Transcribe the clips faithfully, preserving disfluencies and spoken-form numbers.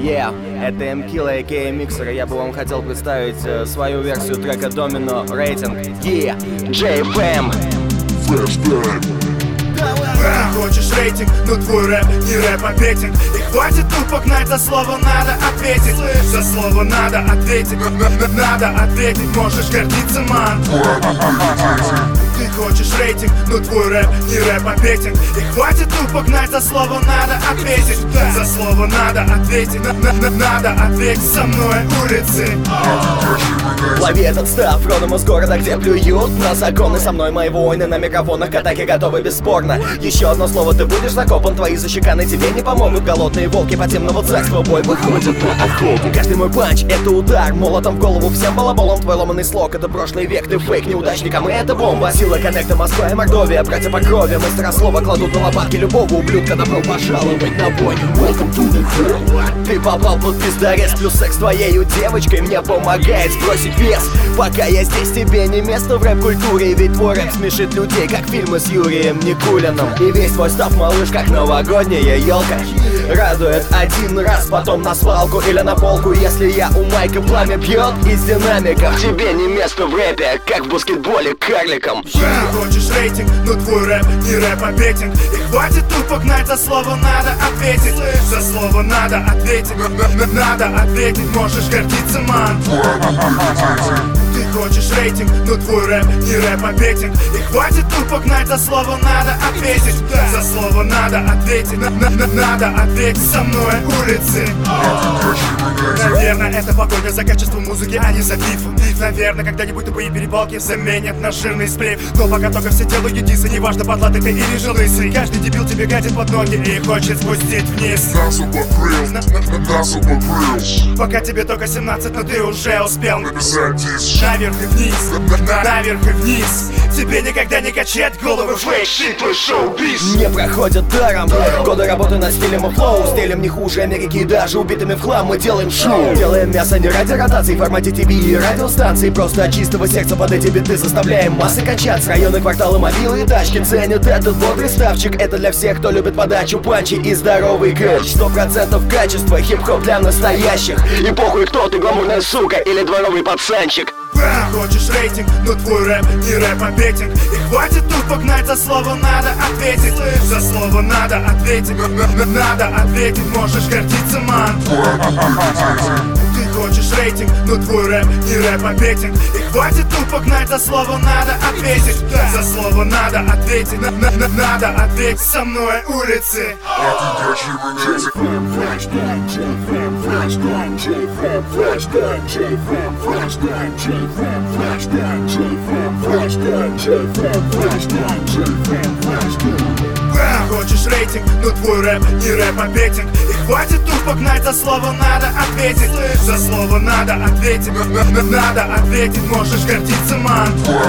Yeah, это M-Killa, а.к.а. Mixer, и я бы вам хотел представить э, свою версию трека Domino, рейтинг Yeah, джей эф эм. Ты хочешь рейтинг, но твой рэп не рэп, а бетинг. И хватит тупо гнать, за слово надо ответить. За слово надо ответить, надо ответить. Можешь гордиться, ман. Ты хочешь рейтинг, но твой рэп не рэп, а бетинг. И хватит тупо гнать, за слово надо ответить. За слово надо ответить, надо ответить. Со мной улицы. Лови этот став, родом из города, где плюют на законы. Со мной мои воины на микрофонах, к атаке готовы бесспорно. Еще одно слово, ты будешь закопан, твои защеканы тебе не помогут. Голодные волки подземного царства, бой выходит на охоту. Каждый мой панч — это удар, молотом в голову всем балаболом. Твой ломаный слог — это прошлый век, ты фейк неудачникам, и это бомба. Сила коннекта Москва и Мордовия, братья по крови. Мастера слова кладут на лопатки любого ублюдка. Добро пожаловать на бойню. Welcome to the hell. Ты попал под пиздарез, плюс секс с твоею девочкой мне помогает сбросить вес. Пока я здесь, тебе не место в рэп-культуре. Ведь твой рэп смешит людей, как фильмы с Юрием Никулиным. И весь твой став, малыш, как новогодняя елка. Радует один раз, потом на свалку или на полку. Если я у майка пламя бьет из динамиков, тебе не место в рэпе, как в баскетболе карликом. Ты хочешь рейтинг, но твой рэп не рэп, а бетинг. И хватит тупо гнать, за слово надо ответить. За слово надо ответить, надо ответить. Можешь гордиться, ман. Ты хочешь рейтинг, но твой рэп не рэп, а бетинг. И хватит тупо гнать, за слово надо ответить. За слово надо ответить, надо ответить. Со мной улицы. Наверное, это погоня за качеством музыки, а не за бифом. Наверное, когда-нибудь тупые перепалки заменят на жирный сплив. Но пока только все делают дисы, неважно, подлатый ты или же лысый. Каждый дебил тебе гадит под ноги и хочет спустить вниз. Пока тебе только семнадцать, но ты уже успел наверх и вниз, наверх и вниз. Тебе никогда не качать головы, фейк, шит, твой шоу-биз не проходят даром. Годы работы над стилем и флоу. Стилем не хуже Америки, и даже убитыми в хлам мы делаем шоу. Делаем мясо не ради ротации, в формате ти ви и радиостанции. Просто от чистого сердца под эти биты заставляем массы кончаться. Районы, кварталы, мобилы и тачки ценят этот бодрый ставчик. Это для всех, кто любит подачу, панчи и здоровый кэч. Сто процентов качества, хип-хоп для настоящих. И похуй, кто ты, гламурная сука или дворовый пацанчик. Ты хочешь рейтинг, но твой рэп не рэп, а бетинг. И хватит тупо гнать, за слово надо ответить. За слово надо ответить, надо ответить. Можешь гордиться, ман. Ты хочешь рейтинг, но твой рэп не рэп, а бетинг. И хватит тупо гнать, за слово надо ответить. За слово надо ответить, надо ответить. Со мной улицы. Хочешь рейтинг, но твой рэп не рэп, а бетинг. И хватит тупо гнать, за слово надо ответить. За слово надо ответить, надо ответить. Можешь гордиться, ман.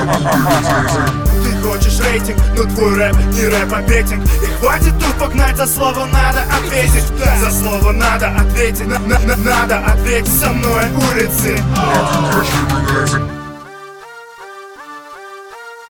Ты хочешь рейтинг, но твой рэп не рэп, а бетинг. И хватит тупо гнать, за слово надо ответить. За слово надо ответить, надо ответить. Со мной улицы.